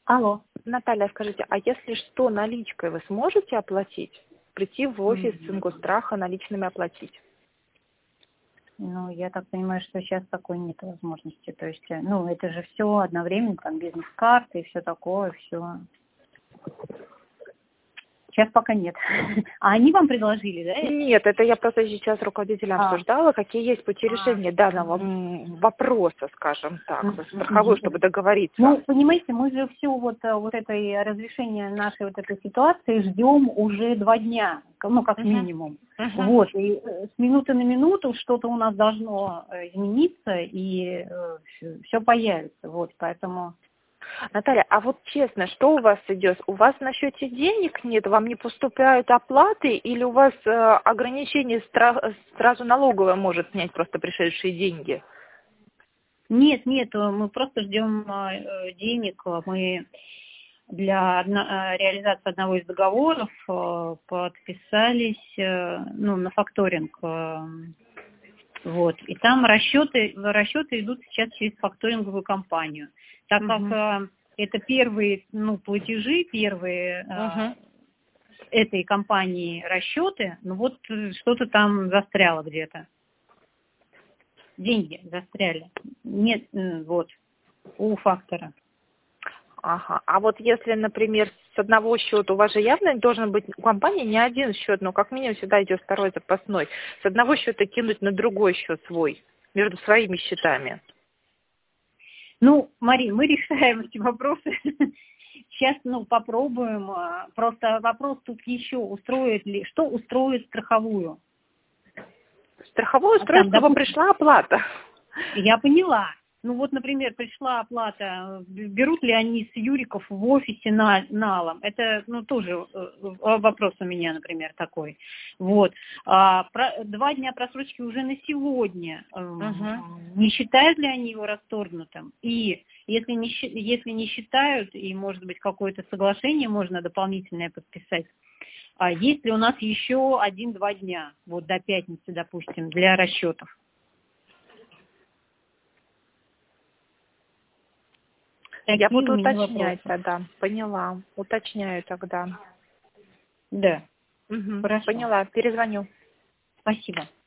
Алло. Наталья, скажите, а если что, наличкой вы сможете оплатить? Прийти в офис Ингостраха наличными оплатить? Ну, я так понимаю, что сейчас такой нет возможности. То есть, ну, это же все одновременно, там, бизнес-карты и все такое, все. Сейчас пока нет. А они вам предложили, да? Нет, это я просто сейчас с руководителем обсуждала, какие есть пути решения данного вопроса, скажем так, страховой, чтобы договориться. Ну, понимаете, мы же все вот этой разрешения нашей вот этой ситуации ждем уже 2 дня, ну, как минимум. Вот, и с минуты на минуту что-то у нас должно измениться, и все появится, вот, поэтому... Наталья, а вот честно, что у вас идет? У вас на счете денег нет, вам не поступают оплаты, или у вас ограничение сразу налоговая может снять просто пришедшие деньги? Нет, мы просто ждем денег, мы для реализации одного из договоров подписались, ну, на факторинг, вот, и там расчеты идут сейчас через факторинговую компанию. Так как это первые, ну, платежи, первые этой компании расчеты, ну вот что-то там застряло где-то. Деньги застряли. Нет, вот, у фактора. Ага. А вот если, например, с одного счета, у вас же явно должен быть у компании не один счет, но как минимум всегда идет второй запасной. С одного счета кинуть на другой счет свой, между своими счетами. Ну, Марин, мы решаем эти вопросы. Сейчас, ну, попробуем. Просто вопрос тут еще, что устроит страховую? Страховую устроит, чтобы пришла оплата. Я поняла. Ну вот, например, пришла оплата, берут ли они с Юриков в офисе налом? Это, ну, тоже вопрос у меня, например, такой. Вот. 2 дня просрочки уже на сегодня. Не считают ли они его расторгнутым? И если не считают, и, может быть, какое-то соглашение можно дополнительное подписать, есть ли у нас еще 1-2 дня, вот до пятницы, допустим, для расчетов? Я буду уточнять тогда. Поняла. Уточняю тогда. Да. Поняла. Перезвоню. Спасибо.